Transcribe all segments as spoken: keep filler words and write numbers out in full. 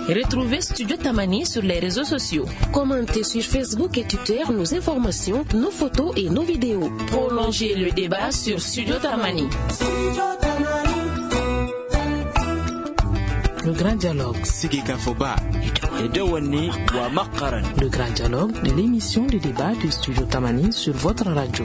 Retrouvez Studio Tamani sur les réseaux sociaux. Commentez sur Facebook et Twitter nos informations, nos photos et nos vidéos. Prolongez le débat sur Studio Tamani. Le grand dialogue. Le grand dialogue de l'émission de débat de Studio Tamani sur votre radio.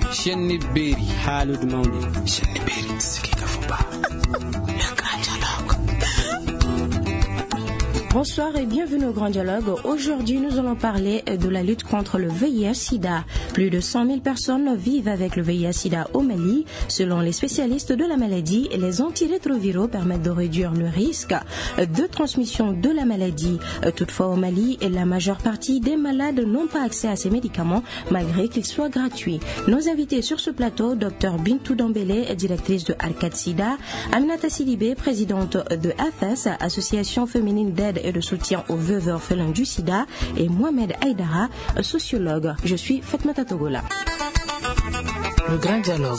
Bonsoir et bienvenue au Grand Dialogue. Aujourd'hui, nous allons parler de la lutte contre le V I H sida. Plus de cent mille personnes vivent avec le V I H sida au Mali. Selon les spécialistes de la maladie, les antirétroviraux permettent de réduire le risque de transmission de la maladie. Toutefois, au Mali, la majeure partie des malades n'ont pas accès à ces médicaments, malgré qu'ils soient gratuits. Nos invités sur ce plateau, Dr Bintou Dambélé, directrice de Arcade Sida, Aminata Sidibé, présidente de A F E S, Association féminine d'aide et de soutien aux veuves orphelins du sida, et Mohamed Aïdara, sociologue. Je suis Fatmata Togola. Le grand dialogue.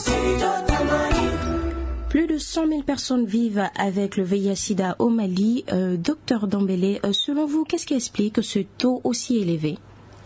Plus de cent mille personnes vivent avec le V I H sida au Mali. Euh, Docteur Dambélé, euh, selon vous, qu'est-ce qui explique ce taux aussi élevé?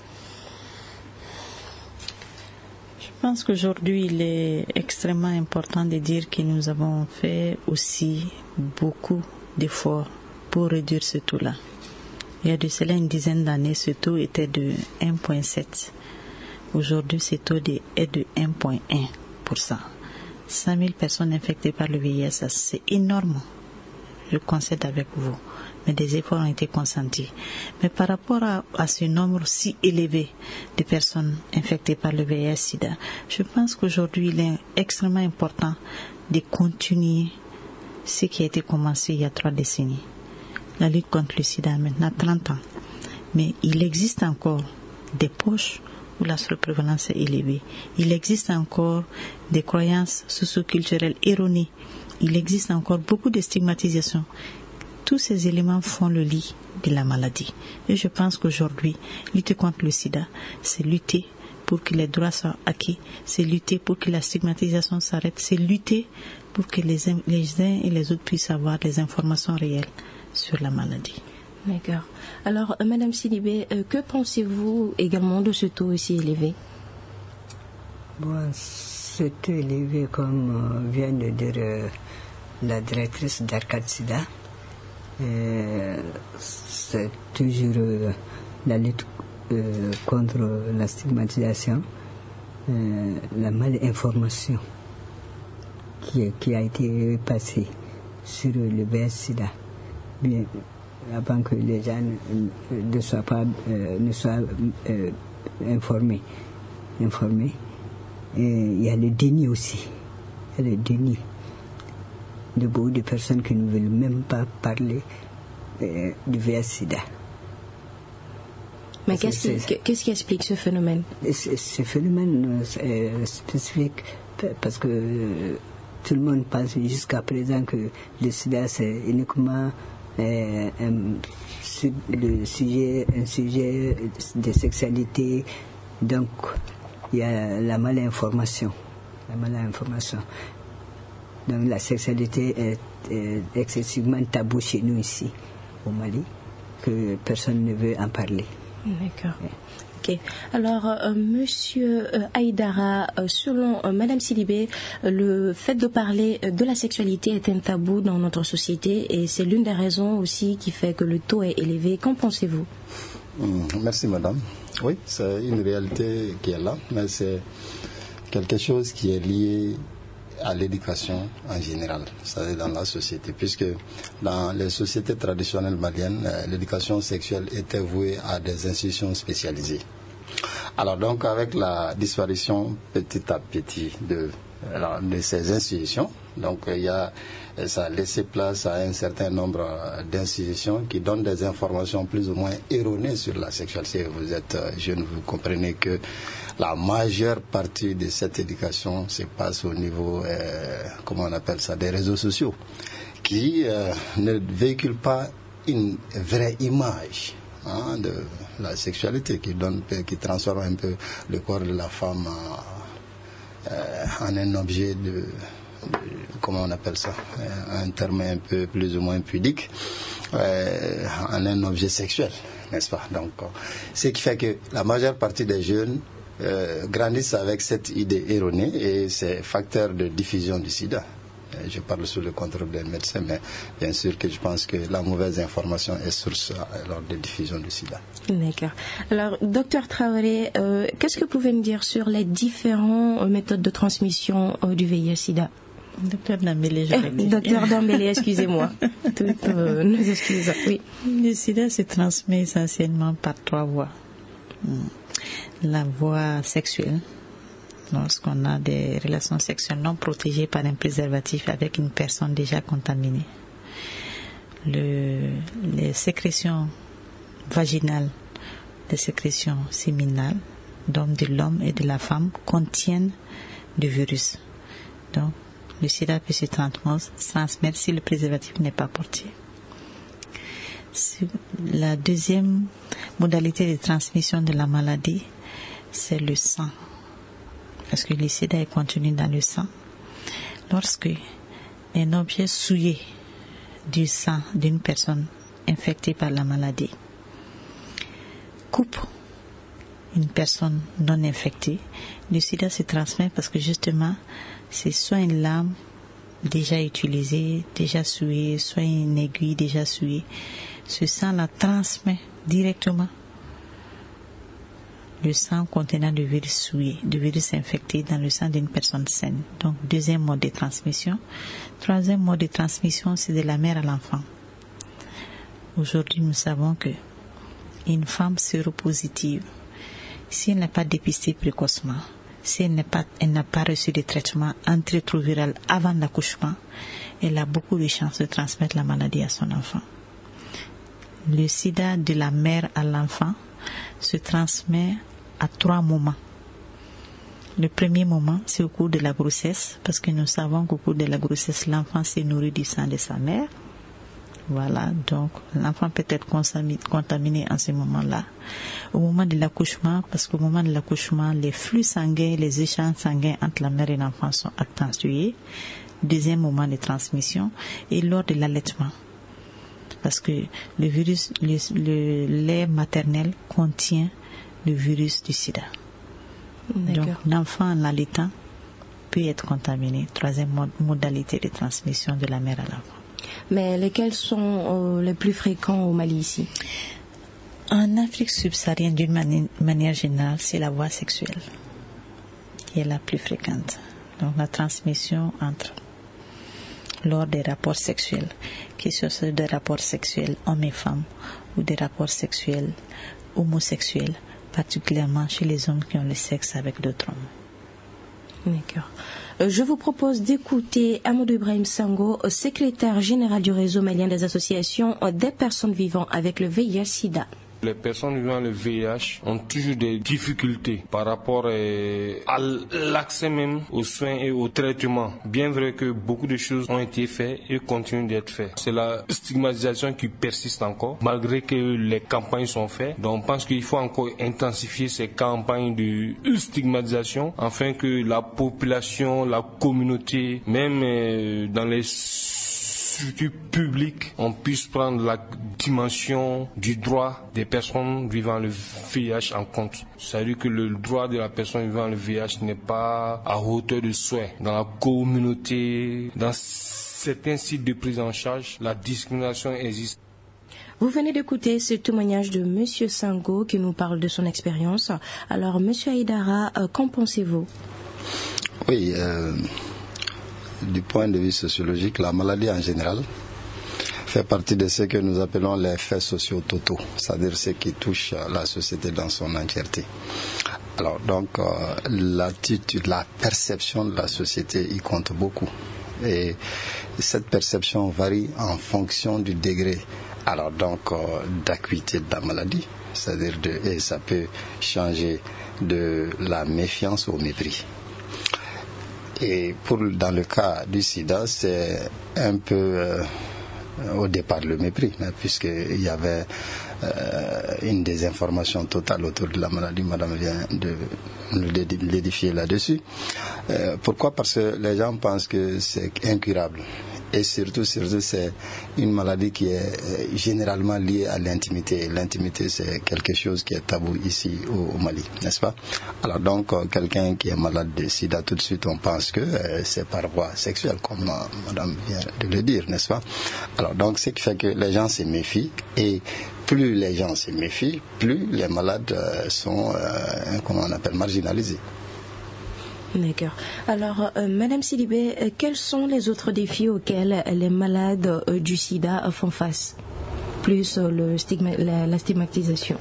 Je pense qu'aujourd'hui, il est extrêmement important de dire que nous avons fait aussi beaucoup d'efforts pour réduire ce taux-là. Il y a de cela une dizaine d'années, ce taux était de un virgule sept. Aujourd'hui, ce taux est de un virgule un pour cent. cinq mille personnes infectées par le V I H, c'est énorme. Je concède avec vous. Mais des efforts ont été consentis. Mais par rapport à, à ce nombre si élevé de personnes infectées par le V I H sida, je pense qu'aujourd'hui, il est extrêmement important de continuer ce qui a été commencé il y a trois décennies. La lutte contre le sida a maintenant trente ans. Mais il existe encore des poches où la surprévalence est élevée. Il existe encore des croyances socio-culturelles erronées. Il existe encore beaucoup de stigmatisation. Tous ces éléments font le lit de la maladie. Et je pense qu'aujourd'hui, lutter contre le sida, c'est lutter pour que les droits soient acquis, c'est lutter pour que la stigmatisation s'arrête, c'est lutter pour que les, les uns et les autres puissent avoir des informations réelles sur la maladie. D'accord. Alors, euh, Madame Sidibé, euh, que pensez-vous également de ce taux aussi élevé? Bon, ce taux élevé, comme euh, vient de dire euh, la directrice d'Arcade Sida, euh, c'est toujours euh, la lutte euh, contre la stigmatisation, euh, la malinformation qui, qui a été passée sur le V I H sida. Bien, avant que les gens ne soient pas euh, ne soient euh, informés informés et il y a le déni aussi, il y a le déni de beaucoup de personnes qui ne veulent même pas parler euh, du V I H sida. Mais qu'est-ce qui, qu'est-ce qui explique ce phénomène? Ce, ce phénomène est spécifique parce que euh, tout le monde pense jusqu'à présent que le sida c'est uniquement Euh, un, le sujet, un sujet de sexualité, donc il y a la malinformation, la malinformation. Donc la sexualité est, est excessivement tabou chez nous ici, au Mali, que personne ne veut en parler. D'accord. Ouais. Ok. Alors, euh, Monsieur euh, Aïdara, euh, selon euh, Madame Sidibé, euh, le fait de parler euh, de la sexualité est un tabou dans notre société et c'est l'une des raisons aussi qui fait que le taux est élevé. Qu'en pensez-vous? Mmh, merci Madame. Oui, c'est une réalité qui est là, mais c'est quelque chose qui est lié à l'éducation en général, c'est-à-dire dans la société, puisque dans les sociétés traditionnelles maliennes, l'éducation sexuelle était vouée à des institutions spécialisées. Alors donc avec la disparition petit à petit de, de ces institutions, donc il y a, ça a laissé place à un certain nombre d'institutions qui donnent des informations plus ou moins erronées sur la sexualité. Vous êtes jeune, vous comprenez que la majeure partie de cette éducation se passe au niveau, euh, comment on appelle ça, des réseaux sociaux, qui euh, ne véhiculent pas une vraie image hein, de la sexualité, qui donne, qui transforme un peu le corps de la femme en, euh, en un objet de, de, comment on appelle ça, un terme un peu plus ou moins pudique. euh, en un objet sexuel, n'est-ce pas? Donc, euh, ce qui fait que la majeure partie des jeunes euh, grandissent avec cette idée erronée et c'est facteur de diffusion du sida. Je parle sous le contrôle des médecins, mais bien sûr que je pense que la mauvaise information est source lors de diffusion du sida. D'accord. Alors, docteur Traoré, euh, qu'est-ce que vous pouvez me dire sur les différentes euh, méthodes de transmission euh, du V I H-Sida? Docteur Dambélé, je vais dire. Docteur Dambélé, excusez-moi. Toutes euh, nos excuses. Oui. Le sida se transmet essentiellement par trois voies. La voie sexuelle, lorsqu'on a des relations sexuelles non protégées par un préservatif avec une personne déjà contaminée. Le, les sécrétions vaginales, les sécrétions séminales, donc de l'homme et de la femme, contiennent du virus. Donc, le sida peut se transmettre si le préservatif n'est pas porté. La deuxième modalité de transmission de la maladie, c'est le sang. Parce que le sida est contenu dans le sang. Lorsque un objet souillé du sang d'une personne infectée par la maladie coupe une personne non infectée, le sida se transmet parce que justement, c'est soit une lame déjà utilisée, déjà souillée, soit une aiguille déjà souillée. Ce sang la transmet directement le sang contenant du virus souillé, du virus infecté dans le sang d'une personne saine. Donc, deuxième mode de transmission. Troisième mode de transmission, c'est de la mère à l'enfant. Aujourd'hui, nous savons que une femme séropositive, si elle n'est pas dépistée précocement, si elle n'a pas, elle n'a pas reçu de traitement antirétroviral avant l'accouchement, elle a beaucoup de chances de transmettre la maladie à son enfant. Le sida de la mère à l'enfant se transmet à trois moments. Le premier moment, c'est au cours de la grossesse, parce que nous savons qu'au cours de la grossesse, l'enfant s'est nourri du sang de sa mère. Voilà, donc l'enfant peut être contaminé en ce moment-là. Au moment de l'accouchement, parce qu'au moment de l'accouchement, les flux sanguins, les échanges sanguins entre la mère et l'enfant sont accentués. Deuxième moment de transmission, et lors de l'allaitement. Parce que le virus, le, le lait maternel contient le virus du sida. D'accord. Donc l'enfant en allaitant peut être contaminé. Troisième mod- modalité de transmission de la mère à l'enfant. Mais lesquels sont euh, les plus fréquents au Mali ici? En Afrique subsaharienne, d'une mani- manière générale, c'est la voie sexuelle qui est la plus fréquente. Donc la transmission entre lors des rapports sexuels, que ce soit des rapports sexuels hommes et femmes ou des rapports sexuels homosexuels, particulièrement chez les hommes qui ont le sexe avec d'autres hommes. D'accord. Je vous propose d'écouter Amadou Ibrahim Sango, secrétaire général du réseau malien des associations des personnes vivant avec le V I H-Sida. Les personnes vivant avec le V I H ont toujours des difficultés par rapport à l'accès même aux soins et aux traitements. Bien vrai que beaucoup de choses ont été faites et continuent d'être faites. C'est la stigmatisation qui persiste encore, malgré que les campagnes sont faites. Donc on pense qu'il faut encore intensifier ces campagnes de stigmatisation afin que la population, la communauté, même dans les structures publiques, on puisse prendre la dimension du droit des personnes vivant le V I H en compte. C'est-à-dire que le droit de la personne vivant le V I H n'est pas à hauteur de souhait. Dans la communauté, dans certains sites de prise en charge, la discrimination existe. Vous venez d'écouter ce témoignage de Monsieur Sango qui nous parle de son expérience. Alors, Monsieur Aïdara, euh, qu'en pensez-vous? Oui, euh... du point de vue sociologique, la maladie en général fait partie de ce que nous appelons les faits sociaux totaux, c'est-à-dire ce qui touche la société dans son entièreté. Alors donc, euh, l'attitude, la perception de la société y compte beaucoup. Et cette perception varie en fonction du degré, alors donc, euh, d'acuité de la maladie, c'est-à-dire de, et ça peut changer de la méfiance au mépris. Et pour, dans le cas du sida, c'est un peu euh, au départ le mépris, hein, puisqu'il y avait euh, une désinformation totale autour de la maladie. Madame vient de l'édifier là-dessus. Euh, pourquoi? Parce que les gens pensent que c'est incurable. Et surtout, surtout, c'est une maladie qui est généralement liée à l'intimité. L'intimité, c'est quelque chose qui est tabou ici au, au Mali, n'est-ce pas? Alors donc, quelqu'un qui est malade de sida, tout de suite, on pense que euh, c'est par voie sexuelle, comme euh, madame vient de le dire, n'est-ce pas? Alors donc, ce qui fait que les gens se méfient, et plus les gens se méfient, plus les malades euh, sont, euh, comment on appelle, marginalisés. D'accord. Alors, euh, Madame Sidibé, euh, quels sont les autres défis auxquels les malades euh, du sida font face? Plus euh, le stigma, la, la stigmatisation.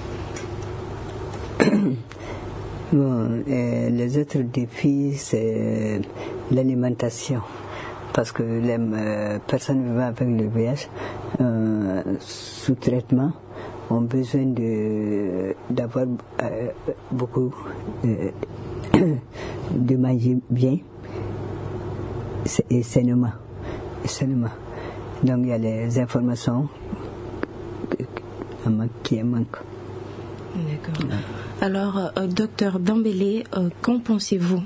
Bon, euh, les autres défis, c'est l'alimentation. Parce que les euh, personnes vivant avec le V I H euh, sous traitement ont besoin de, d'avoir euh, beaucoup euh, de manger bien et sainement. sainement. Donc il y a les informations qui manquent. D'accord. Alors, euh, docteur Dambélé, euh, qu'en pensez-vous?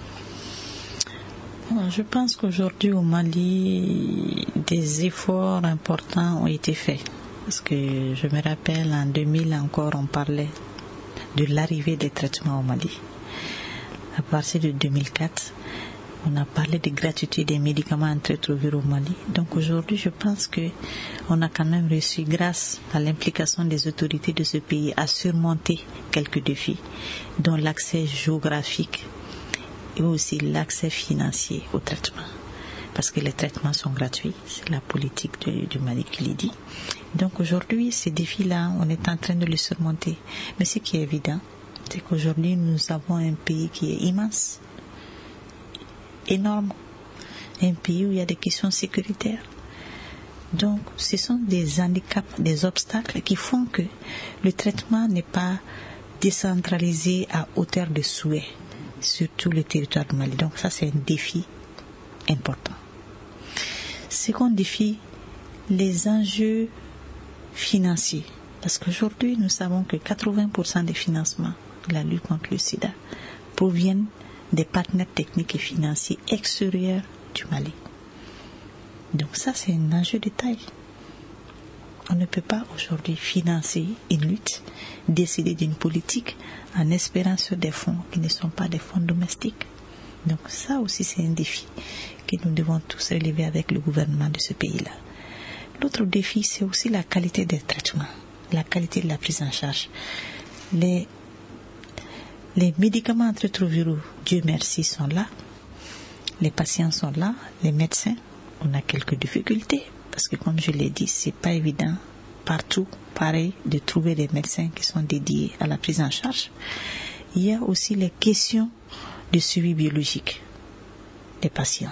Je pense qu'aujourd'hui au Mali, des efforts importants ont été faits. Parce que je me rappelle, en deux mille encore, on parlait de l'arrivée des traitements au Mali. À partir de deux mille quatre, on a parlé de gratuité des médicaments antirétroviraux au Mali. Donc aujourd'hui, je pense qu'on a quand même réussi, grâce à l'implication des autorités de ce pays, à surmonter quelques défis, dont l'accès géographique et aussi l'accès financier au traitement. Parce que les traitements sont gratuits, c'est la politique de, du Mali qui le dit. Donc aujourd'hui, ces défis-là, on est en train de les surmonter. Mais ce qui est évident, c'est qu'aujourd'hui, nous avons un pays qui est immense, énorme, un pays où il y a des questions sécuritaires. Donc, ce sont des handicaps, des obstacles qui font que le traitement n'est pas décentralisé à hauteur de souhait sur tout le territoire du Mali. Donc ça, c'est un défi important. Second défi, les enjeux financiers. Parce qu'aujourd'hui, nous savons que quatre-vingts pour cent des financements de la lutte contre le sida proviennent des partenaires techniques et financiers extérieurs du Mali. Donc ça, c'est un enjeu de taille. On ne peut pas aujourd'hui financer une lutte, décider d'une politique en espérant sur des fonds qui ne sont pas des fonds domestiques. Donc ça aussi, c'est un défi que nous devons tous relever avec le gouvernement de ce pays-là. L'autre défi, c'est aussi la qualité des traitements, la qualité de la prise en charge. Les, les médicaments antirétroviraux, Dieu merci, sont là. Les patients sont là, les médecins. On a quelques difficultés parce que, comme je l'ai dit, c'est pas évident partout, pareil, de trouver des médecins qui sont dédiés à la prise en charge. Il y a aussi les questions de suivi biologique des patients.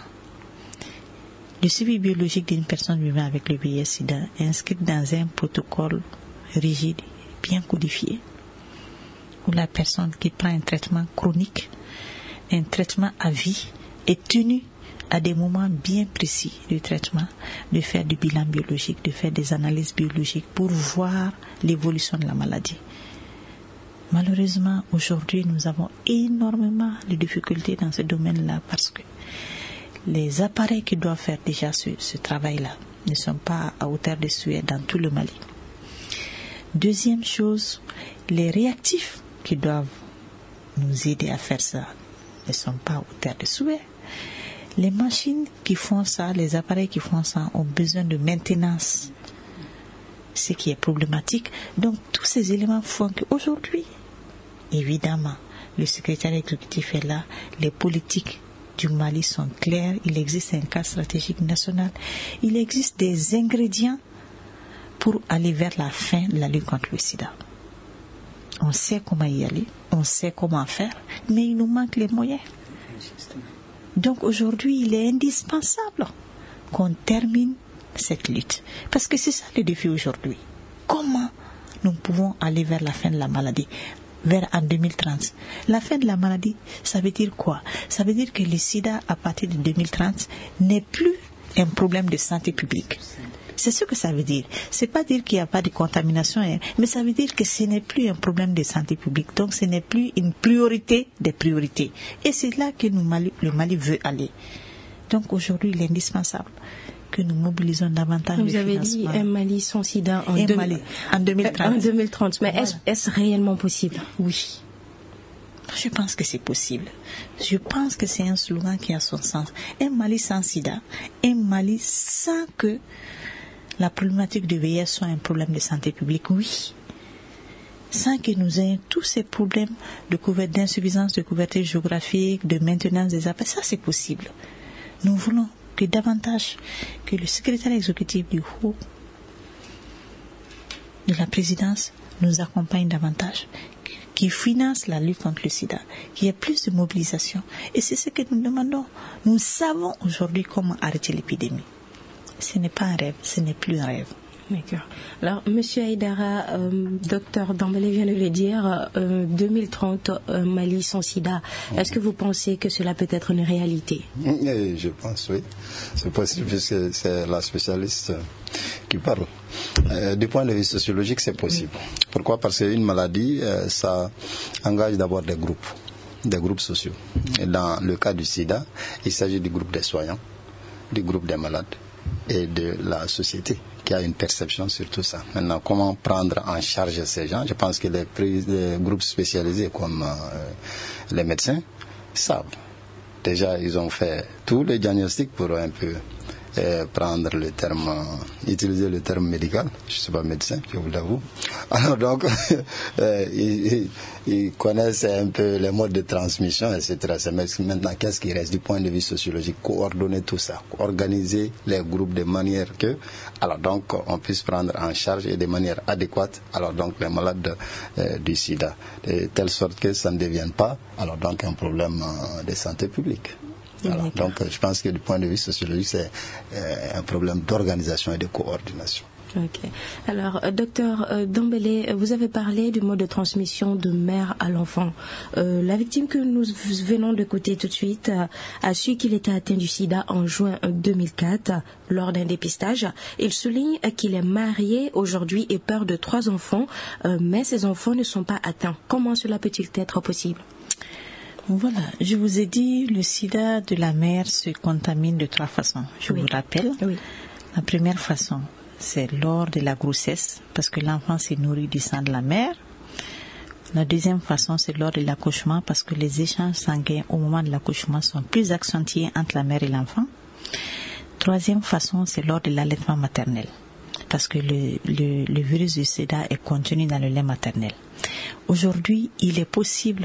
Le suivi biologique d'une personne vivant avec le V I H sida est inscrit dans un protocole rigide, bien codifié, où la personne qui prend un traitement chronique, un traitement à vie, est tenue à des moments bien précis du traitement, de faire du bilan biologique, de faire des analyses biologiques pour voir l'évolution de la maladie. Malheureusement, aujourd'hui, nous avons énormément de difficultés dans ce domaine-là parce que les appareils qui doivent faire déjà ce, ce travail-là ne sont pas à hauteur de souhait dans tout le Mali. Deuxième chose, les réactifs qui doivent nous aider à faire ça ne sont pas à hauteur de souhait. Les machines qui font ça, les appareils qui font ça ont besoin de maintenance, ce qui est problématique. Donc tous ces éléments font qu'aujourd'hui, évidemment, le secrétaire exécutif est là, les politiques du Mali sont claires, il existe un cadre stratégique national, il existe des ingrédients pour aller vers la fin de la lutte contre le sida. On sait comment y aller, on sait comment faire, mais il nous manque les moyens. Donc aujourd'hui, il est indispensable qu'on termine cette lutte. Parce que c'est ça le défi aujourd'hui. Comment nous pouvons aller vers la fin de la maladie, vers en deux mille trente? La fin de la maladie, ça veut dire quoi? Ça veut dire que le sida, à partir de deux mille trente, n'est plus un problème de santé publique. C'est ce que ça veut dire. C'est pas dire qu'il n'y a pas de contamination, mais ça veut dire que ce n'est plus un problème de santé publique. Donc ce n'est plus une priorité des priorités. Et c'est là que nous, Mali, le Mali veut aller. Donc aujourd'hui, il est indispensable que nous mobilisons davantage Vous le avez dit un Mali sans sida en, deux... Mali, en deux mille trente. En deux mille trente. Mais voilà. est-ce, est-ce réellement possible? Oui. Je pense que c'est possible. Je pense que c'est un slogan qui a son sens. Un Mali sans sida, un Mali sans que la problématique du V I H soit un problème de santé publique, oui. Sans que nous ayons tous ces problèmes de couverture, d'insuffisance de couverture géographique, de maintenance des affaires, ça c'est possible. Nous voulons que davantage que le secrétaire exécutif du haut de la présidence nous accompagne davantage, qui finance la lutte contre le sida, qu'il y ait plus de mobilisation. Et c'est ce que nous demandons. Nous savons aujourd'hui comment arrêter l'épidémie. Ce n'est pas un rêve, ce n'est plus un rêve. D'accord. Alors, Monsieur Aïdara, euh, docteur Dambélé vient de le dire, euh, deux mille trente, euh, Mali sans sida. Est-ce que vous pensez que cela peut être une réalité? Et je pense, oui. C'est possible puisque c'est la spécialiste qui parle. Euh, du point de vue sociologique, c'est possible. Pourquoi? Parce qu'une maladie, euh, ça engage d'abord des groupes, des groupes sociaux. Et dans le cas du sida, il s'agit du groupe des soignants, du groupe des malades et de la société qui a une perception sur tout ça. Maintenant, comment prendre en charge ces gens? Je pense que les, les groupes spécialisés comme euh, les médecins savent. Déjà, ils ont fait tous les diagnostics pour un peu euh, prendre le terme, euh, utiliser le terme médical. Je ne suis pas médecin, je vous l'avoue. Alors donc, euh, ils, ils connaissent un peu les modes de transmission, et cetera. Maintenant, qu'est-ce qui reste du point de vue sociologique? Coordonner tout ça, organiser les groupes de manière que, alors donc, on puisse prendre en charge et de manière adéquate, alors donc, les malades euh, du sida, de telle sorte que ça ne devienne pas, alors donc, un problème euh, de santé publique. Alors, donc, je pense que du point de vue sociologique, c'est euh, un problème d'organisation et de coordination. Ok. Alors, euh, docteur euh, Dambélé, vous avez parlé du mode de transmission de mère à l'enfant. Euh, la victime que nous venons d'écouter tout de suite euh, a su qu'il était atteint du sida en juin deux mille quatre lors d'un dépistage. Il souligne euh, qu'il est marié aujourd'hui et père de trois enfants, euh, mais ses enfants ne sont pas atteints. Comment cela peut-il être possible? Voilà, je vous ai dit, le sida de la mère se contamine de trois façons. Je oui. vous rappelle. Oui. La première façon, c'est lors de la grossesse, parce que l'enfant s'est nourri du sang de la mère. La deuxième façon, c'est lors de l'accouchement, parce que les échanges sanguins au moment de l'accouchement sont plus accentués entre la mère et l'enfant. Troisième façon, c'est lors de l'allaitement maternel, parce que le, le, le virus du sida est contenu dans le lait maternel. Aujourd'hui, il est possible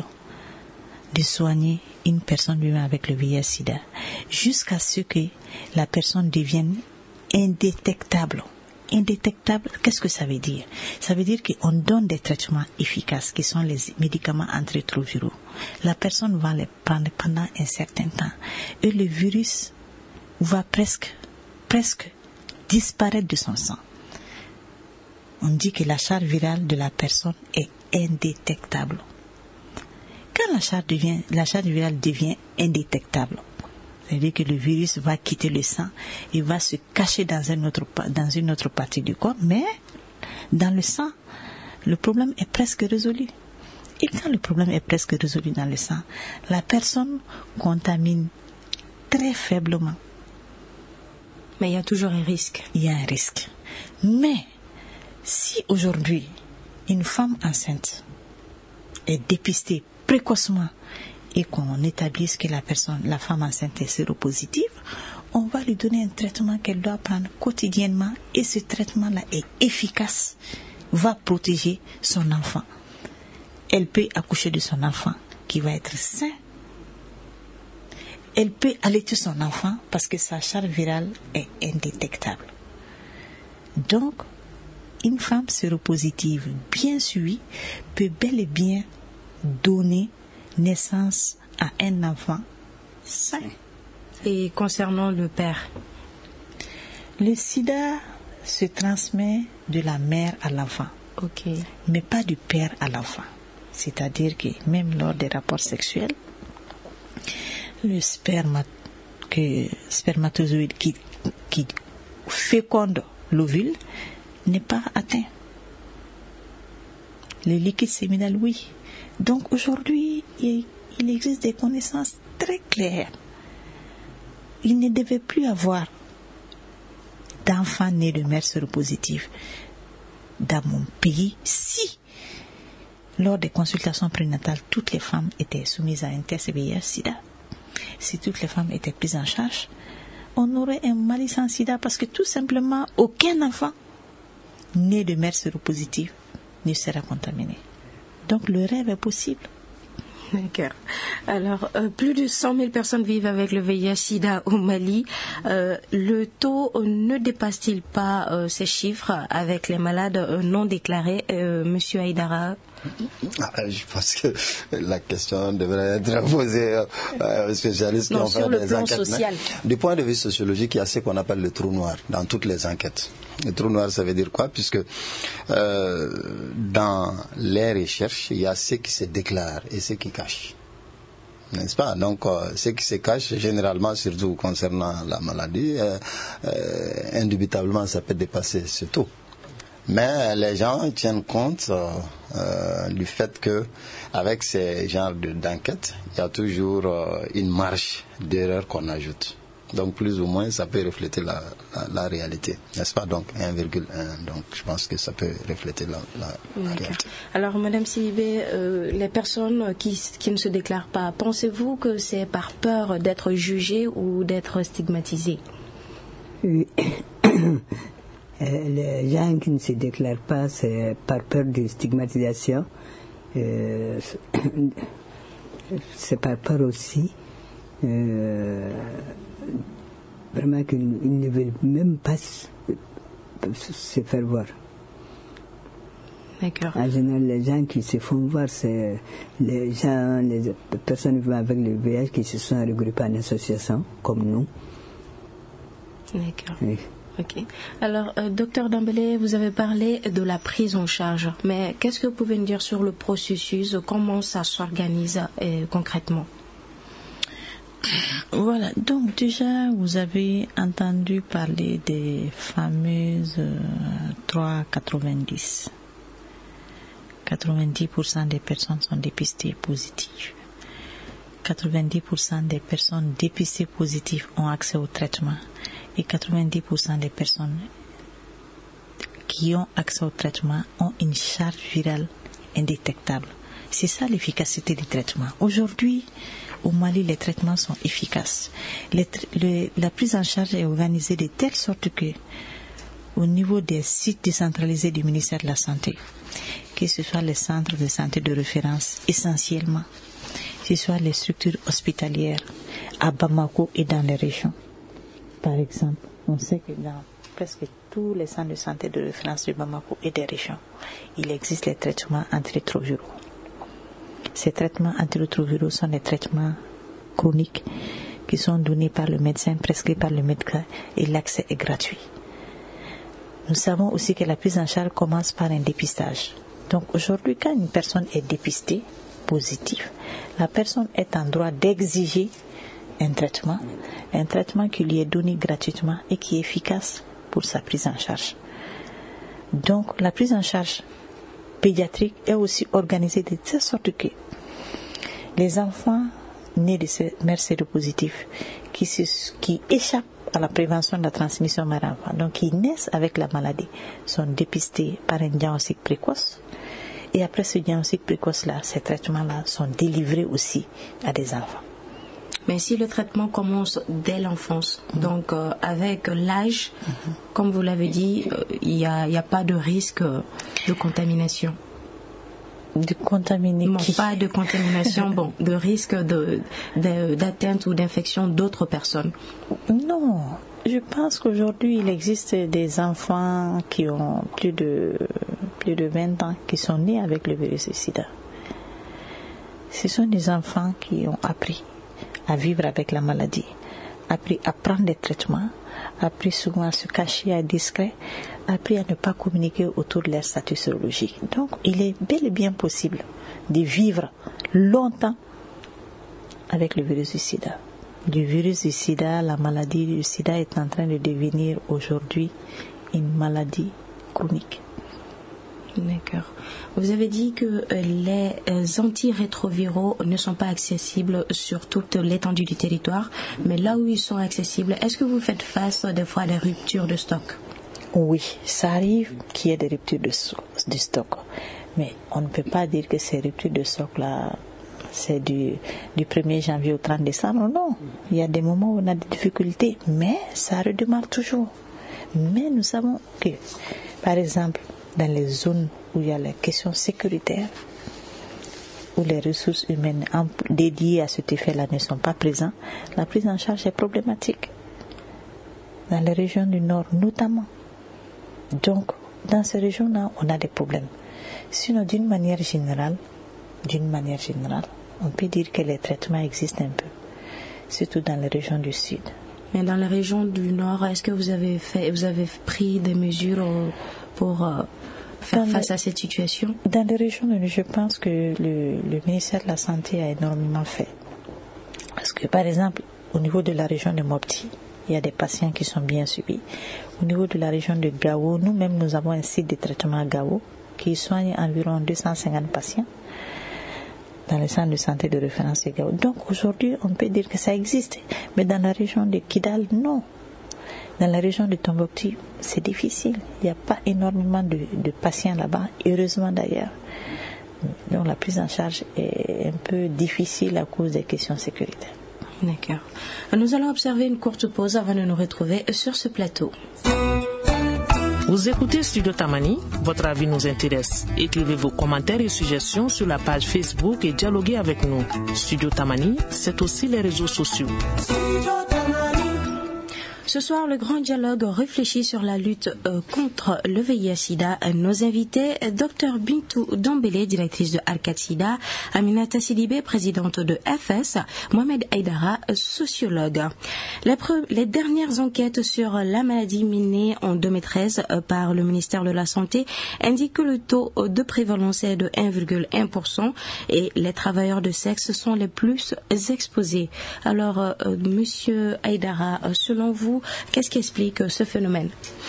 de soigner une personne vivant avec le V I H sida jusqu'à ce que la personne devienne indétectable. Indétectable, qu'est-ce que ça veut dire? Ça veut dire qu'on donne des traitements efficaces qui sont les médicaments antirétroviraux. La personne va les prendre pendant un certain temps et le virus va presque, presque disparaître de son sang. On dit que la charge virale de la personne est indétectable. Quand la charge, devient, la charge virale devient indétectable, c'est-à-dire que le virus va quitter le sang et va se cacher dans, un autre, dans une autre partie du corps, mais dans le sang, le problème est presque résolu. Et quand le problème est presque résolu dans le sang, la personne contamine très faiblement. Mais il y a toujours un risque. Il y a un risque. Mais si aujourd'hui, une femme enceinte est dépistée précocement et qu'on établisse que la personne, la femme enceinte est séropositive, on va lui donner un traitement qu'elle doit prendre quotidiennement et ce traitement-là est efficace, va protéger son enfant. Elle peut accoucher de son enfant qui va être sain. Elle peut allaiter son enfant parce que sa charge virale est indétectable. Donc, une femme séropositive bien suivie peut bel et bien donner naissance à un enfant sain. Et concernant le père? Le sida se transmet de la mère à l'enfant, okay. mais pas du père à l'enfant. C'est-à-dire que même lors des rapports sexuels, le sperma, que, spermatozoïde qui, qui féconde l'ovule n'est pas atteint. Le liquide séminal, oui. Donc aujourd'hui, il, il existe des connaissances très claires. il ne devait plus avoir d'enfants nés de mères séropositives dans mon pays si, lors des consultations prénatales, toutes les femmes étaient soumises à un test V I H sida. Si toutes les femmes étaient prises en charge, on aurait un Mali sans sida parce que tout simplement, aucun enfant né de mères séropositives ne sera contaminé. Donc le rêve est possible. D'accord. Alors, euh, plus de cent mille personnes vivent avec le V I H sida au Mali. Euh, le taux ne dépasse-t-il pas euh, ces chiffres avec les malades euh, non déclarés, euh, Monsieur Aïdara? Ah, je pense que la question devrait être posée aux spécialistes qui ont fait des enquêtes. Social. Du point de vue sociologique, il y a ce qu'on appelle le trou noir dans toutes les enquêtes. Le trou noir, ça veut dire quoi? Puisque euh, dans les recherches, il y a ceux qui se déclarent et ceux qui cachent. N'est-ce pas? Donc, euh, ceux qui se cachent, généralement, surtout concernant la maladie, euh, euh, indubitablement, ça peut dépasser ce taux. Mais les gens tiennent compte euh, euh, du fait que, avec ces genres de, d'enquêtes, il y a toujours euh, une marge d'erreur qu'on ajoute. Donc plus ou moins, ça peut refléter la, la, la réalité, n'est-ce pas? Donc un virgule un, donc je pense que ça peut refléter la, la, la réalité. Alors Madame Sidibé, euh, les personnes qui, qui ne se déclarent pas, pensez-vous que c'est par peur d'être jugées ou d'être stigmatisées? Oui. Les gens qui ne se déclarent pas, c'est par peur de stigmatisation. Euh, c'est par peur aussi. Euh, vraiment qu'ils ne veulent même pas se, se faire voir. D'accord. En général, les gens qui se font voir, c'est les gens, les personnes vivant avec le V I H qui se sont regroupées en association, comme nous. D'accord. Oui. Ok. Alors, euh, docteur Dembélé, vous avez parlé de la prise en charge, mais qu'est-ce que vous pouvez nous dire sur le processus, comment ça s'organise euh, concrètement? Voilà, donc déjà vous avez entendu parler des fameuses euh, trois quatre-vingt-dix. quatre-vingt-dix pour cent des personnes sont dépistées positives. quatre-vingt-dix pour cent des personnes dépistées positives ont accès au traitement. Et quatre-vingt-dix pour cent des personnes qui ont accès au traitement ont une charge virale indétectable. C'est ça l'efficacité du traitement. Aujourd'hui, au Mali, les traitements sont efficaces. Les, le, la prise en charge est organisée de telle sorte que, au niveau des sites décentralisés du ministère de la Santé, que ce soit les centres de santé de référence essentiellement, que ce soit les structures hospitalières à Bamako et dans les régions. Par exemple, on sait que dans presque tous les centres de santé de référence de Bamako et des régions, il existe les traitements antirétroviraux. Ces traitements antirétroviraux sont des traitements chroniques qui sont donnés par le médecin, prescrits par le médecin, et l'accès est gratuit. Nous savons aussi que la prise en charge commence par un dépistage. Donc aujourd'hui, quand une personne est dépistée positive, la personne est en droit d'exiger un traitement, un traitement qui lui est donné gratuitement et qui est efficace pour sa prise en charge. Donc la prise en charge pédiatrique est aussi organisée de telle sorte que les enfants nés de ces mères séropositives qui, se, qui échappent à la prévention de la transmission mère-enfant, donc qui naissent avec la maladie, sont dépistés par un diagnostic précoce. Et après ce diagnostic précoce-là, ces traitements-là sont délivrés aussi à des enfants. Mais si le traitement commence dès l'enfance, mmh. donc euh, avec l'âge, mmh. comme vous l'avez dit, il euh, n'y a, y a pas de risque de contamination. De contaminer non, qui? Pas de contamination, bon, de risque de, de, d'atteinte ou d'infection d'autres personnes. Non, je pense qu'aujourd'hui il existe des enfants qui ont plus de, plus de vingt ans qui sont nés avec le virus du sida. Ce sont des enfants qui ont appris à vivre avec la maladie, appris à prendre des traitements, appris souvent à se cacher, à être discret, appris à ne pas communiquer autour de leur statut sérologique. Donc, il est bel et bien possible de vivre longtemps avec le virus du sida. Du virus du sida, la maladie du sida est en train de devenir aujourd'hui une maladie chronique. D'accord. Vous avez dit que les antirétroviraux ne sont pas accessibles sur toute l'étendue du territoire, mais là où ils sont accessibles, est-ce que vous faites face des fois à des ruptures de stock? Oui, ça arrive qu'il y ait des ruptures de, de stock, mais on ne peut pas dire que ces ruptures de stock-là, c'est du, du premier janvier au trente décembre, non. Il y a des moments où on a des difficultés, mais ça redémarre toujours. Mais nous savons que, par exemple, dans les zones où il y a les questions sécuritaires, où les ressources humaines dédiées à cet effet-là ne sont pas présentes, la prise en charge est problématique. Dans les régions du Nord notamment. Donc, dans ces régions-là, on a des problèmes. Sinon, d'une manière générale, d'une manière générale, on peut dire que les traitements existent un peu, surtout dans les régions du Sud. Mais dans les régions du Nord, est-ce que vous avez fait, vous avez pris des mesures pour euh, faire dans face les, à cette situation? Dans les régions du Nord, je pense que le, le ministère de la Santé a énormément fait. Parce que, par exemple, au niveau de la région de Mopti, il y a des patients qui sont bien suivis. Au niveau de la région de Gao, nous-mêmes, nous avons un site de traitement à Gao qui soigne environ deux cent cinquante patients dans le centre de santé de référence de Gao. Donc aujourd'hui, on peut dire que ça existe. Mais dans la région de Kidal, non. Dans la région de Tombouctou, c'est difficile. Il n'y a pas énormément de, de patients là-bas, heureusement d'ailleurs. Donc la prise en charge est un peu difficile à cause des questions sécuritaires. D'accord. Nous allons observer une courte pause avant de nous retrouver sur ce plateau. Vous écoutez Studio Tamani, votre avis nous intéresse. Écrivez vos commentaires et suggestions sur la page Facebook et dialoguez avec nous. Studio Tamani, c'est aussi les réseaux sociaux. Ce soir, le grand dialogue réfléchit sur la lutte euh, contre le V I H-Sida. Nos invités, Dr Bintou Dambélé, directrice de Arcad-Sida, Aminata Sidibé, présidente de F S, Mohamed Aïdara, sociologue. Les, preuves, les dernières enquêtes sur la maladie menée en deux mille treize euh, par le ministère de la Santé indiquent que le taux de prévalence est de un virgule un pour cent et les travailleurs de sexe sont les plus exposés. Alors, euh, monsieur Aïdara, selon vous, qu'est-ce qui explique ce phénomène?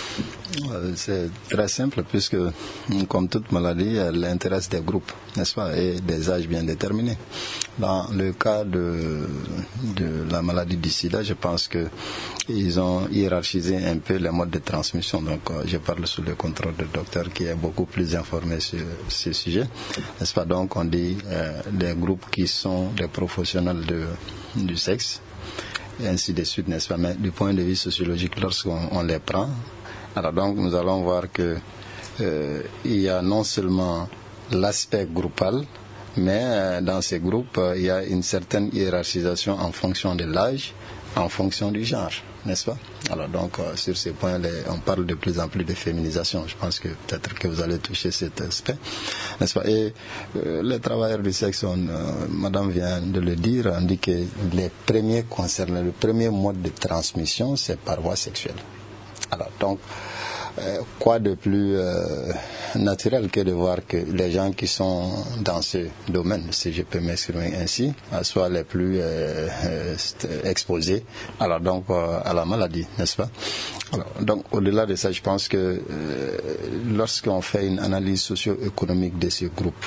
C'est très simple puisque, comme toute maladie, elle intéresse des groupes, n'est-ce pas, et des âges bien déterminés. Dans le cas de, de la maladie du sida, je pense qu'ils ont hiérarchisé un peu les modes de transmission. Donc, je parle sous le contrôle du docteur qui est beaucoup plus informé sur ce sujet, n'est-ce pas. Donc, on dit euh, des groupes qui sont des professionnels de, du sexe, et ainsi de suite, n'est-ce pas. Mais du point de vue sociologique, lorsqu'on on les prend, alors donc nous allons voir que euh, il y a non seulement l'aspect groupal, mais euh, dans ces groupes, euh, il y a une certaine hiérarchisation en fonction de l'âge, en fonction du genre, n'est-ce pas. Alors donc euh, sur ces points, les, on parle de plus en plus de féminisation. Je pense que peut-être que vous allez toucher cet aspect, n'est-ce pas. Et euh, les travailleurs du sexe, on, euh, Madame vient de le dire, on dit que les premiers concernés, le premier mode de transmission, c'est par voie sexuelle. Alors donc, euh, quoi de plus euh, naturel que de voir que les gens qui sont dans ce domaine, si je peux m'exprimer ainsi, soient les plus euh, euh, exposés alors donc euh, à la maladie, n'est-ce pas. Alors, donc au-delà de ça, je pense que euh, lorsqu'on fait une analyse socio-économique de ce groupe,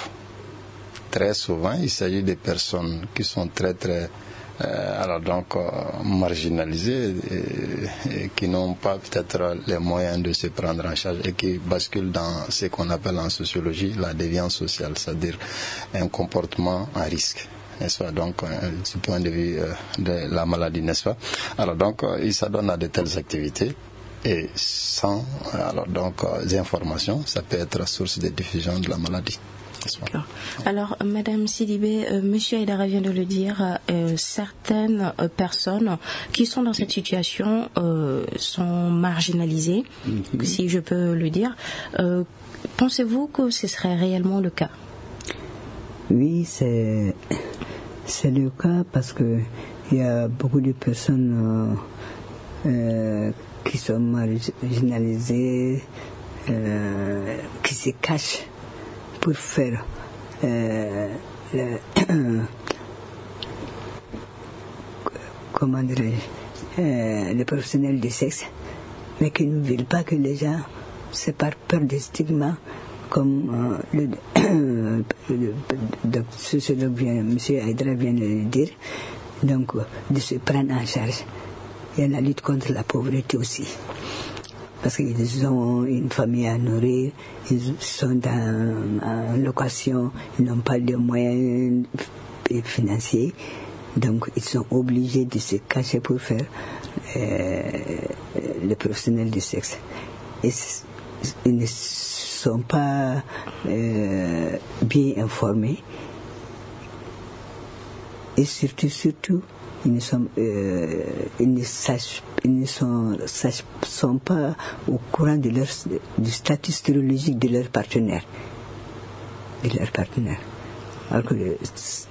très souvent il s'agit de personnes qui sont très très Euh, alors donc euh, marginalisés et, et qui n'ont pas peut-être les moyens de se prendre en charge et qui basculent dans ce qu'on appelle en sociologie la déviance sociale, c'est-à-dire un comportement à risque, n'est-ce pas, donc euh, du point de vue euh, de la maladie, n'est-ce pas. Alors donc euh, ils s'adonnent à de telles activités et sans alors donc euh, informations, ça peut être source de diffusion de la maladie. D'accord. Alors, Madame Sidibé, euh, Monsieur Aïdara vient de le dire, euh, certaines euh, personnes qui sont dans cette situation euh, sont marginalisées, mm-hmm. si je peux le dire. Euh, pensez-vous que ce serait réellement le cas? Oui, c'est c'est le cas parce que il y a beaucoup de personnes euh, euh, qui sont marginalisées, euh, qui se cachent pour faire euh, le, euh, comment dirais-je, euh, les professionnels du sexe, mais qui ne veulent pas que les gens, c'est par peur des stigmas, comme euh, le, le, le sociologue vient, M. Aïdara vient de le dire, donc de se prendre en charge. Il y a la lutte contre la pauvreté aussi. Parce qu'ils ont une famille à nourrir, ils sont dans, en location, ils n'ont pas de moyens financiers, donc ils sont obligés de se cacher pour faire euh, le professionnel du sexe. Et ils ne sont pas euh, bien informés et surtout, surtout, ils ne sont, euh, ils ne sachent, ils ne sont, sachent, sont pas au courant de leur, du statut stérologique de leur partenaire, de leur partenaire. Alors que, le,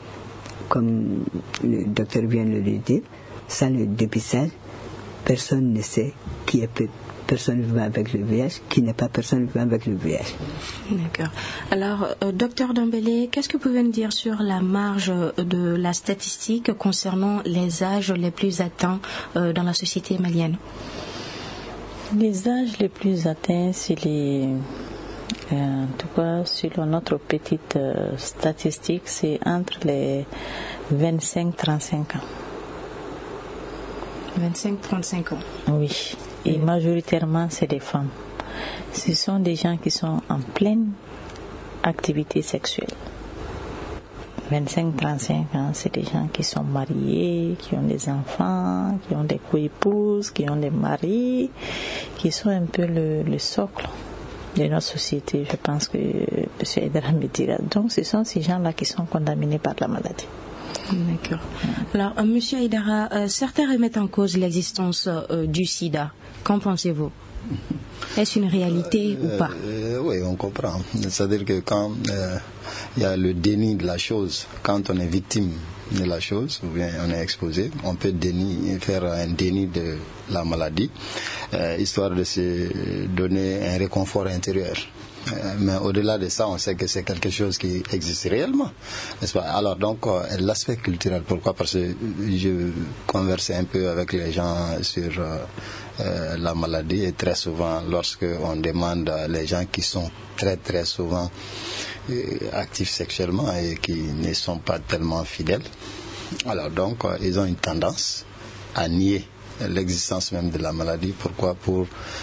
comme le docteur vient de le dire, sans le dépistage, personne ne sait qui est personne vivant avec le V I H, qui n'est pas personne vivant avec le V I H. D'accord. Alors, euh, docteur Dembélé, qu'est-ce que vous pouvez nous dire sur la marge de la statistique concernant les âges les plus atteints euh, dans la société malienne? Les âges les plus atteints, c'est les... Euh, en tout cas, selon notre petite euh, statistique, c'est entre les vingt-cinq et trente-cinq ans. vingt-cinq à trente-cinq ans. Oui. Et majoritairement, c'est des femmes. Ce sont des gens qui sont en pleine activité sexuelle. vingt-cinq à trente-cinq ans, c'est des gens qui sont mariés, qui ont des enfants, qui ont des co-épouses, qui ont des maris, qui sont un peu le, le socle de notre société. Je pense que M. Aïdara me dira. Donc, ce sont ces gens-là qui sont condamnés par la maladie. D'accord. Alors, euh, M. Aïdara, euh, certains remettent en cause l'existence euh, du sida. Qu'en pensez-vous? Est-ce une réalité euh, ou pas? euh, Oui, on comprend. C'est-à-dire que quand euh, il y a le déni de la chose, quand on est victime de la chose, ou bien on est exposé, on peut déni, faire un déni de la maladie, euh, histoire de se donner un réconfort intérieur. Mais au-delà de ça, on sait que c'est quelque chose qui existe réellement, n'est-ce pas? Alors donc, l'aspect culturel, pourquoi? Parce que je conversais un peu avec les gens sur euh, la maladie, et très souvent, lorsque on demande les gens qui sont très très souvent euh, actifs sexuellement et qui ne sont pas tellement fidèles, alors donc, ils ont une tendance à nier l'existence même de la maladie. Pourquoi? Pour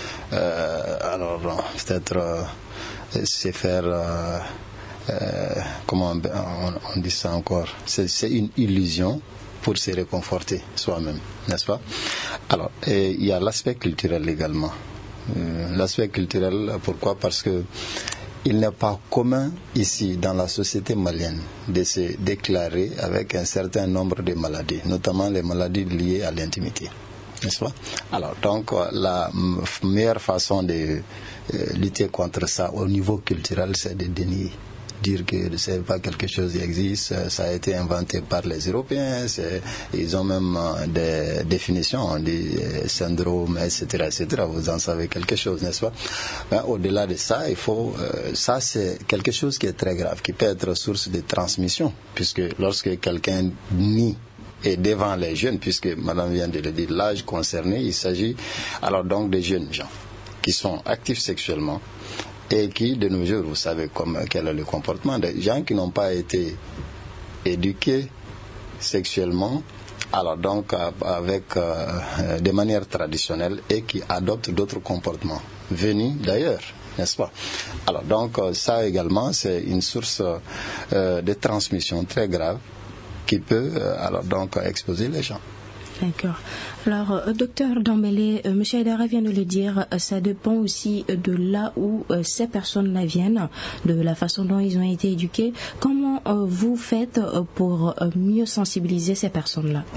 euh, alors peut-être euh, c'est faire euh, euh, comment on, on dit ça encore, c'est, c'est une illusion pour se réconforter soi-même, n'est-ce pas? Alors, et il y a l'aspect culturel également. Euh, l'aspect culturel, pourquoi? Parce que il n'est pas commun ici dans la société malienne de se déclarer avec un certain nombre de maladies, notamment les maladies liées à l'intimité, n'est-ce pas? Alors donc la meilleure façon de euh, lutter contre ça au niveau culturel, c'est de dénier, dire que c'est pas quelque chose qui existe, ça a été inventé par les Européens, c'est, ils ont même des définitions, des syndromes, et cetera, et cetera. Vous en savez quelque chose, n'est-ce pas? Ben, au-delà de ça, il faut, euh, ça c'est quelque chose qui est très grave, qui peut être source de transmission, puisque lorsque quelqu'un nie et devant les jeunes, puisque madame vient de le dire, l'âge concerné, il s'agit alors donc des jeunes gens qui sont actifs sexuellement et qui, de nos jours, vous savez comme, quel est le comportement des gens qui n'ont pas été éduqués sexuellement, alors donc avec euh, de manière traditionnelle, et qui adoptent d'autres comportements venus d'ailleurs, n'est-ce pas? Alors donc ça également, c'est une source euh, de transmission très grave qui peut euh, alors donc exposer les gens. D'accord. Alors, euh, docteur Dembélé, euh, M. Aïdara vient de le dire, euh, ça dépend aussi euh, de là où euh, ces personnes-là viennent, de la façon dont ils ont été éduqués. Comment euh, vous faites euh, pour euh, mieux sensibiliser ces personnes-là?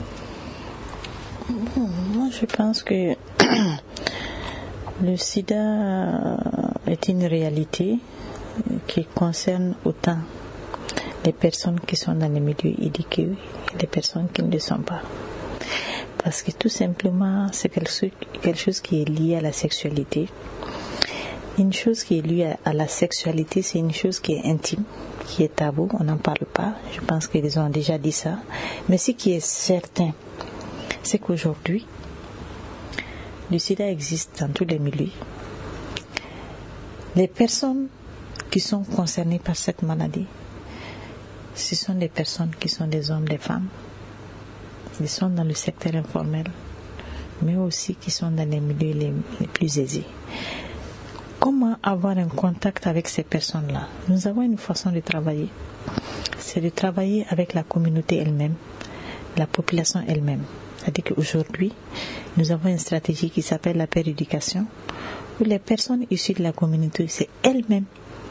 Bon, moi, je pense que le sida est une réalité qui concerne autant les personnes qui sont dans les milieux éduqués et les personnes qui ne le sont pas. Parce que tout simplement, c'est quelque chose qui est lié à la sexualité. Une chose qui est liée à la sexualité, c'est une chose qui est intime, qui est tabou, on n'en parle pas. Je pense qu'ils ont déjà dit ça. Mais ce qui est certain, c'est qu'aujourd'hui, le sida existe dans tous les milieux. Les personnes qui sont concernés par cette maladie, ce sont des personnes qui sont des hommes, des femmes, qui sont dans le secteur informel, mais aussi qui sont dans les milieux les, les plus aisés. Comment avoir un contact avec ces personnes-là? Nous avons une façon de travailler. C'est de travailler avec la communauté elle-même, la population elle-même. C'est-à-dire qu'aujourd'hui, nous avons une stratégie qui s'appelle la péréducation, où les personnes issues de la communauté, c'est elles-mêmes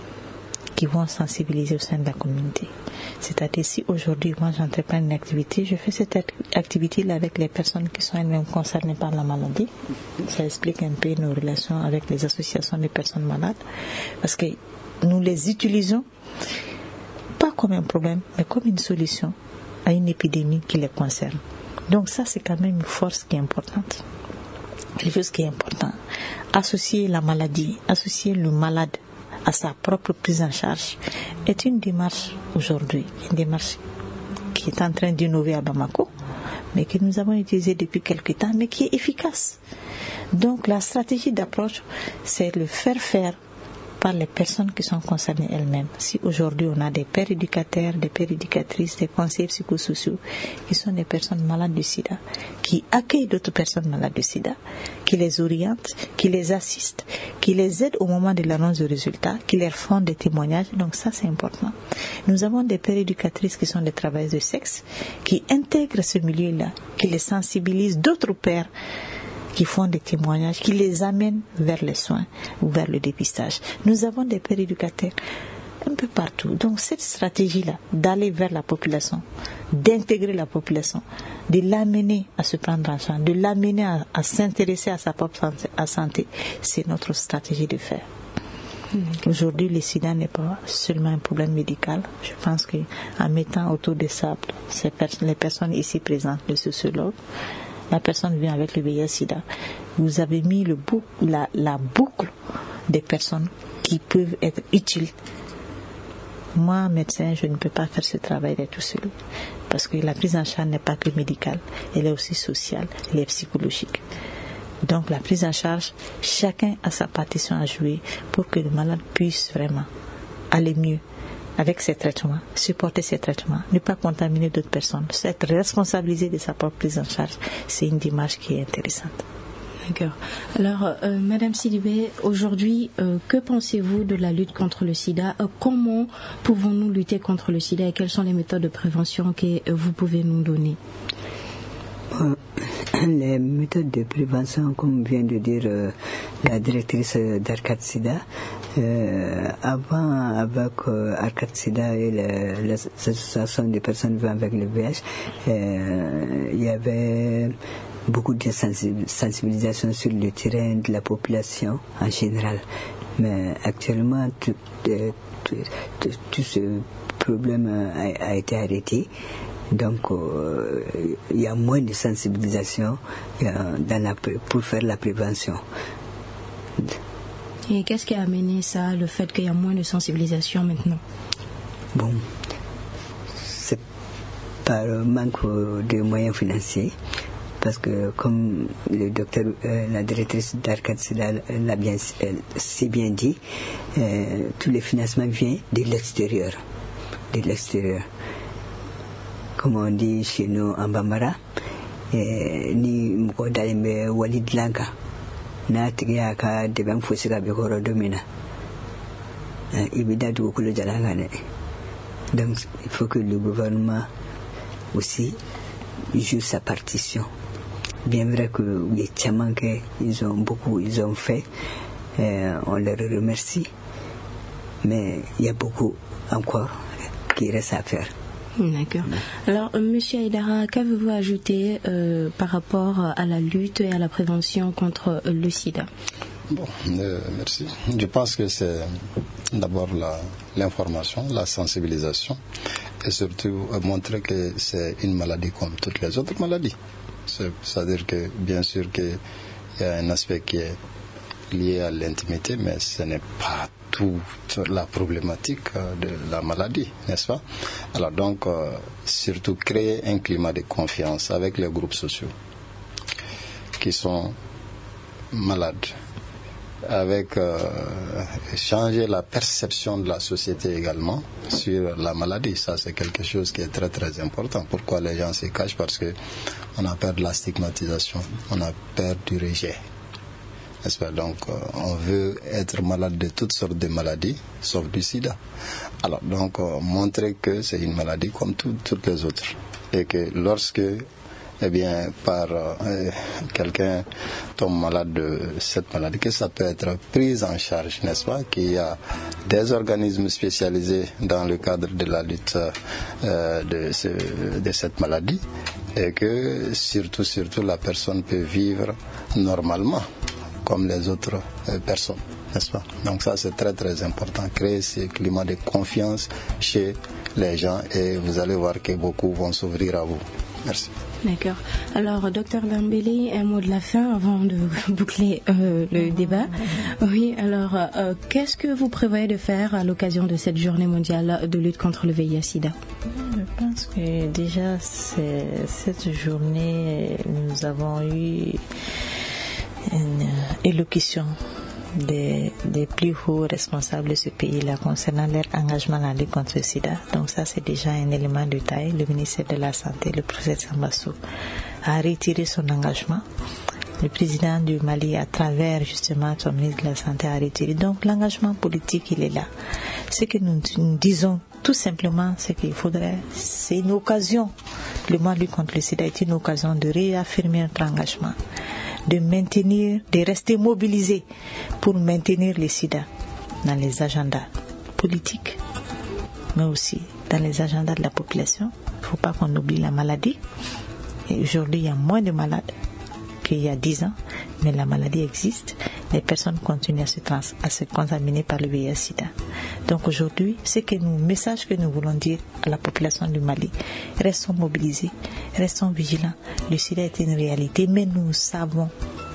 qui vont sensibiliser au sein de la communauté. C'est-à-dire si aujourd'hui, moi j'entreprends une activité, je fais cette activité-là avec les personnes qui sont elles-mêmes concernées par la maladie. Ça explique un peu nos relations avec les associations de personnes malades, parce que nous les utilisons pas comme un problème, mais comme une solution à une épidémie qui les concerne. Donc ça, c'est quand même une force qui est importante. Quelque chose qui est important. Associer la maladie, associer le malade à sa propre prise en charge est une démarche aujourd'hui, une démarche qui est en train d'innover à Bamako, mais que nous avons utilisée depuis quelque temps, mais qui est efficace. Donc la stratégie d'approche, c'est le faire faire par les personnes qui sont concernées elles-mêmes. Si aujourd'hui on a des pères éducateurs, des pères éducatrices, des conseillers psychosociaux qui sont des personnes malades du sida, qui accueillent d'autres personnes malades du sida, qui les orientent, qui les assistent, qui les aident au moment de l'annonce de résultats, qui leur font des témoignages, donc ça c'est important. Nous avons des pères éducatrices qui sont des travailleuses de sexe, qui intègrent ce milieu-là, qui les sensibilisent d'autres pères, qui font des témoignages, qui les amènent vers les soins ou vers le dépistage. Nous avons des pères éducateurs un peu partout. Donc cette stratégie-là, d'aller vers la population, d'intégrer la population, de l'amener à se prendre en charge, de l'amener à, à s'intéresser à sa propre santé, à santé, c'est notre stratégie de faire. Mmh. Aujourd'hui, le sida n'est pas seulement un problème médical. Je pense qu'en mettant autour de ça ces pers- les personnes ici présentes, le sociologue, la personne vient avec le V I H sida. Vous avez mis le bou- la, la boucle des personnes qui peuvent être utiles. Moi, médecin, je ne peux pas faire ce travail tout seul. Parce que la prise en charge n'est pas que médicale, elle est aussi sociale, elle est psychologique. Donc la prise en charge, chacun a sa partition à jouer pour que le malade puisse vraiment aller mieux avec ses traitements, supporter ses traitements, ne pas contaminer d'autres personnes, être responsabilisé de sa propre prise en charge, c'est une démarche qui est intéressante. D'accord. Alors, euh, Madame Sidibé, aujourd'hui, euh, que pensez-vous de la lutte contre le sida? euh, Comment pouvons-nous lutter contre le sida et quelles sont les méthodes de prévention que euh, vous pouvez nous donner? euh, Les méthodes de prévention, comme vient de dire euh, la directrice d'Arcade Sida, euh, avant, avec euh, Arcade Sida et le, les associations de personnes vivant avec le V I H, euh, il y avait beaucoup de sensibilisation sur le terrain de la population en général. Mais actuellement, tout, tout, tout, tout ce problème a, a été arrêté. Donc, euh, il y a moins de sensibilisation euh, dans la, pour faire la prévention. Et qu'est-ce qui a amené ça, le fait qu'il y a moins de sensibilisation maintenant? Bon, c'est par manque de moyens financiers. Parce que, comme le docteur, euh, la directrice d'Arcade Sida l'a bien, euh, si bien dit, euh, tous les financements viennent de l'extérieur. De l'extérieur. Comme on dit chez nous en Bambara, eh, ni mkodalime Walid Lanka, na tigia ka debam fusika bikoro domina. Ibida du kulu jalangane. Donc, il faut que le gouvernement aussi joue sa partition. Bien vrai que les tchamans ils ont beaucoup, ils ont fait, euh, on leur remercie, mais il y a beaucoup encore qui reste à faire. D'accord. Alors, euh, Monsieur Aïdara, qu'avez-vous ajouté euh, par rapport à la lutte et à la prévention contre euh, le sida? Bon, euh, merci. Je pense que c'est d'abord la, l'information, la sensibilisation et surtout euh, montrer que c'est une maladie comme toutes les autres maladies. C'est, c'est-à-dire que bien sûr qu'il y a un aspect qui est lié à l'intimité, mais ce n'est pas toute la problématique de la maladie, n'est-ce pas? Alors donc, euh, surtout créer un climat de confiance avec les groupes sociaux qui sont malades avec euh, changer la perception de la société également sur la maladie. Ça, c'est quelque chose qui est très très important. Pourquoi les gens se cachent? Parce que on a peur de la stigmatisation, on a peur du rejet. N'est-ce pas? Donc, euh, on veut être malade de toutes sortes de maladies, sauf du sida. Alors, donc, euh, montrer que c'est une maladie comme tout, toutes les autres. Et que lorsque eh bien, par euh, quelqu'un tombe malade de cette maladie, que ça peut être pris en charge, n'est-ce pas? Qu'il y a des organismes spécialisés dans le cadre de la lutte euh, de, ce, de cette maladie, et que surtout, surtout, la personne peut vivre normalement, comme les autres euh, personnes, n'est-ce pas? Donc ça, c'est très très important, créer ce climat de confiance chez les gens, et vous allez voir que beaucoup vont s'ouvrir à vous. Merci. D'accord. Alors, docteur Dambélé, un mot de la fin avant de boucler euh, le débat. Oui, alors, euh, qu'est-ce que vous prévoyez de faire à l'occasion de cette journée mondiale de lutte contre le V I H-Sida? Je pense que déjà, c'est, cette journée, nous avons eu une élocution Des, des plus hauts responsables de ce pays-là concernant leur engagement dans la lutte contre le sida. Donc ça, c'est déjà un élément de taille. Le ministère de la Santé, le professeur Sambassou, a retiré son engagement. Le président du Mali, à travers justement son ministre de la Santé, a retiré. Donc l'engagement politique, il est là. Ce que nous, nous disons tout simplement, c'est qu'il faudrait, c'est une occasion, le mois de lutte contre le sida est une occasion de réaffirmer notre engagement, de maintenir, de rester mobilisés pour maintenir le sida dans les agendas politiques, mais aussi dans les agendas de la population. Il ne faut pas qu'on oublie la maladie. Et aujourd'hui, il y a moins de malades qu'il y a dix ans, mais la maladie existe. Les personnes continuent à se, trans, à se contaminer par le V I H-Sida. Donc aujourd'hui, c'est que nous, message que nous voulons dire à la population du Mali, restons mobilisés, restons vigilants. Le sida est une réalité, mais nous savons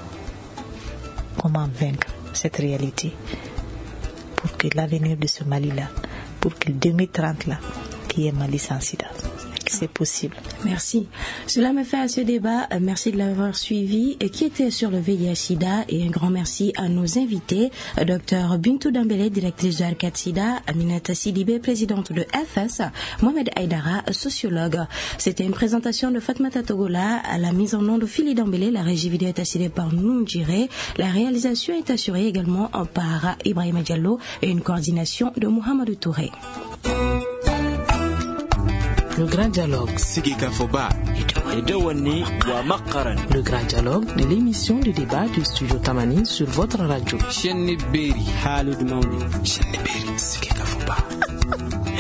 comment vaincre cette réalité pour que l'avenir de ce Mali-là, pour que deux mille trente là, qu'il y ait Mali sans sida. C'est possible. Merci. Cela me fait à ce débat. Merci de l'avoir suivi. Qui était sur le V I H-Sida, et un grand merci à nos invités, docteur Bintou Dambélé, directrice de Arcade Sida, Aminata Sidibé, présidente de F S, Mohamed Aïdara, sociologue. C'était une présentation de Fatmata Togola, à la mise en nom de Phili Dambélé. La régie vidéo est assurée par Noundjire. La réalisation est assurée également par Ibrahima Diallo et une coordination de Mohamed Touré. Le grand dialogue. Le grand dialogue de l'émission de débat du studio Tamani sur votre radio.